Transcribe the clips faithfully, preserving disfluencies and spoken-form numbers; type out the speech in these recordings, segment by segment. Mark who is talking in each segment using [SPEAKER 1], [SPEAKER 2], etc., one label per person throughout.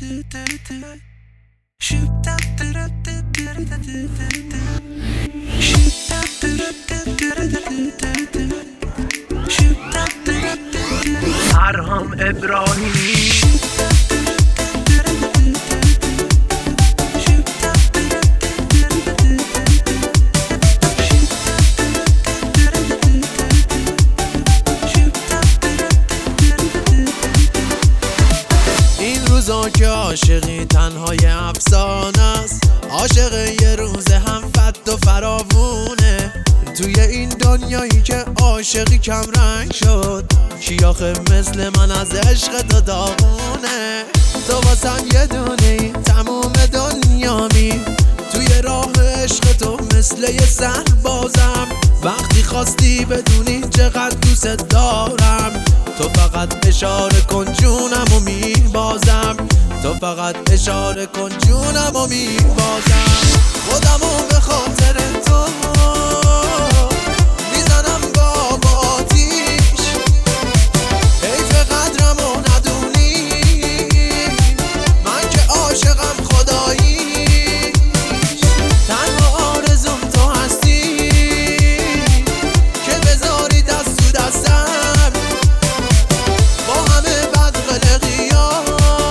[SPEAKER 1] فرهام ابراهیمی
[SPEAKER 2] این روزا که عاشقی تنهای افسانه است، عاشق یه روز هم فت و فراوونه. توی این دنیایی که عاشقی کم رنگ شد، کی آخه مثل من از عشق تو داغونه؟ تو واسم یه دونه تموم دنیامی، توی راه عشق تو مثل یه سربازم. وقتی خواستی بدونی چقدر دوست دارم، تو فقط اشاره کن جونم و میبازم، تو فقط اشاره کن جونم و میبازم. خودمو به خاطر تو میزنم با آتیش، حیف قدرمو ندونی من که عاشقم خداییش. تنها آرزوم تو هستی که بذاری دست تو دستم، با همه بدقلقیات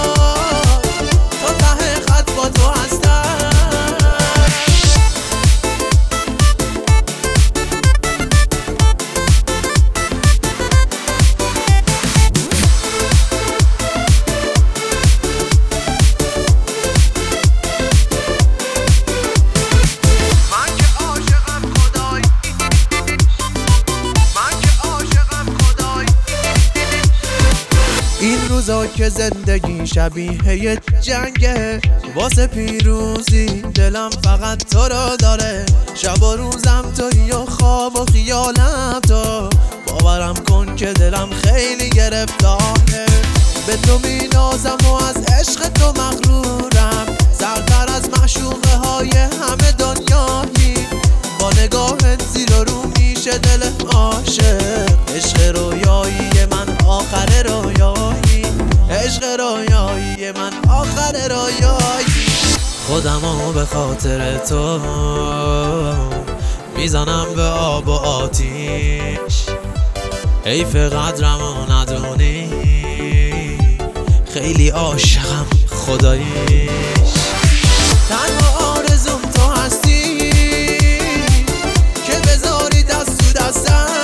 [SPEAKER 2] تا ته خط با تو هستم. این روزا که زندگی شبیه یه جنگه، واسه پیروزی دلم فقط تو رو داره. شب و روزم تویی و خواب و خیالم تو، باورم کن که دلم خیلی گرفتاره. به تو می نازم و از عشق تو مغرورم، سرتر از معشوقه های همه دنیایی. با نگاهت زیر و رو میشه دل عاشق، عشق رویایی من آخر رویایی، عشق رویایی من آخر رویایی. خودمو به خاطر تو میزنم به آب و آتیش، حیف قدرمو ندونی خیلی عاشقم خداییش. تنها آرزوم تو هستی که بذاری دست تو دستم،